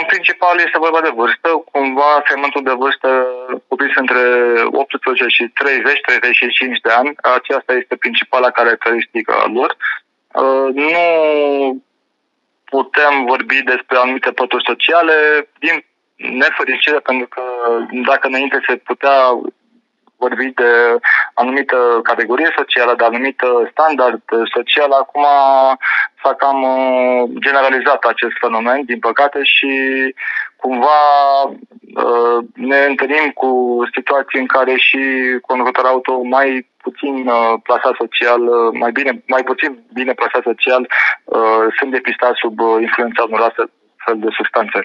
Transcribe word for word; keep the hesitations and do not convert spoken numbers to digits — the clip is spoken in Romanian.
principal este vorba de vârstă. Cumva segmentul de vârstă cuprins între optsprezece și treizeci treizeci și cinci de ani. Aceasta este principala caracteristică a lor. Nu putem vorbi despre anumite pături sociale din nefericire, pentru că dacă înainte se putea vorbi de anumită categorie socială, de anumită standard social, acum s-a cam generalizat acest fenomen, din păcate, și cumva ne întâlnim cu situații în care și conducători auto mai puțin plasat social, mai bine, mai puțin bine plasat social, sunt depistați sub influența unor astfel de substanțe.